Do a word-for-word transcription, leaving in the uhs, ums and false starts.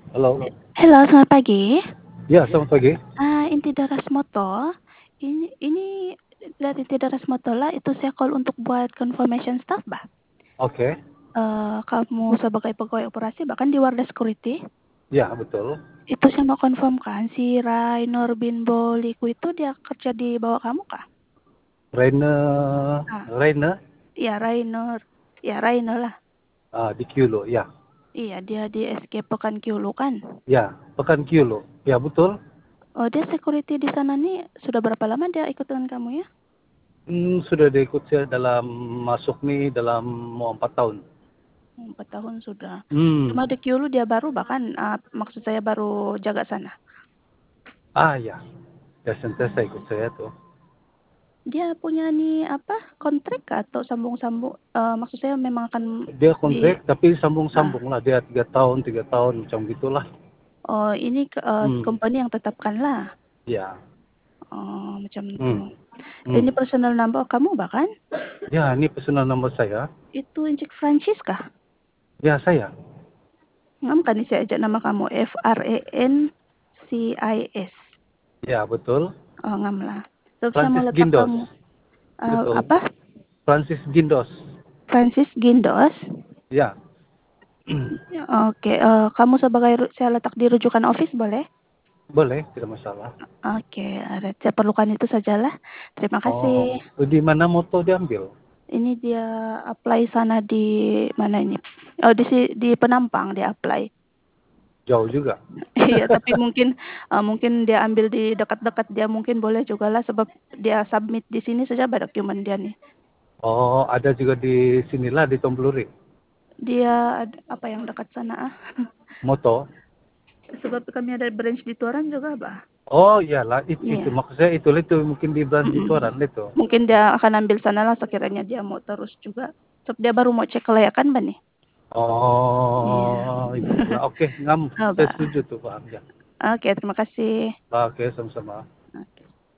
Halo. Halo, selamat pagi. Ya, selamat pagi. Ah, inti Daras Motor. Ini ini dari Inti Daras Motor lah, itu saya call untuk buat confirmation staff, Bah. Oke. Eh, kamu sebagai pegawai operasi bahkan di Wardah Security. Ya, betul. Itu saya mau confirmkan si Rainur bin Boliku itu dia kerja di bawah kamu kah? Raina, Ah, Raina, iya Rainur. Ya Rainur lah. ah, di Kyulo, ya. Iya, dia di S K Pekan Kiulu kan. Ya, Pekan Kyulo. Ya, betul. Oh, dia security di sana nih sudah berapa lama dia ikut dengan kamu ya? Hmm, sudah diikut saya dalam masuk nih dalam mau empat tahun. Empat tahun sudah. Hmm. Cuma di Kyulu dia baru bahkan uh, maksud saya baru jaga sana. Ah, ya. Ya, sentiasa ikut Oh. saya tuh. Dia punya nih apa kontrak atau sambung-sambung? Uh, maksud saya memang akan Dia di. kontrak tapi Ah. sambung-sambung lah. Dia tiga tahun, tiga tahun macam gitulah. Oh ini uh, Hmm. company yang tetapkan lah. Ya. Oh macam itu. Hmm. Hmm. Ini personal number kamu bahkan? Ya, ini pesanan nomor saya. Itu Injek Francis kah? Ya, saya. Ngam kan saya ajak nama kamu F R E N C I S. Ya, betul. Oh ngam lah. Terus saya mau Francis letak Gindos. kamu uh, Betul. apa? Francis Gindos. Francis Gindos. Ya. Oke, uh, kamu sebagai saya letak di rujukan office boleh? Boleh, tidak masalah. Oke, ada saya perlukan itu sajalah. Terima Oh, kasih. di mana moto diambil? Ini dia apply sana di mana ini? Oh, di di Penampang dia apply. Jauh juga. Iya, tapi mungkin uh, mungkin dia ambil di dekat-dekat dia mungkin boleh juga lah sebab dia submit di sini saja ada dokumen dia nih. Oh, ada juga di sinilah di Tombluri. Dia ada, apa yang dekat sana ah? Moto. Sebab kami ada branch di Tuaran juga, Bah. Oh, iyalah itu, itu Iya. maksud saya itu itu mungkin di Brand di Mm-mm. Tuaran itu. Mungkin dia akan ambil sana lah sekiranya dia mau terus juga. Sebab dia baru mau cek kelayakan, Bah nih. Iya. Oh, itulah. Oke, ngam. Oh, Saya Bah. setuju tuh, Pak. Ya. Oke, terima kasih. Oke, sama-sama.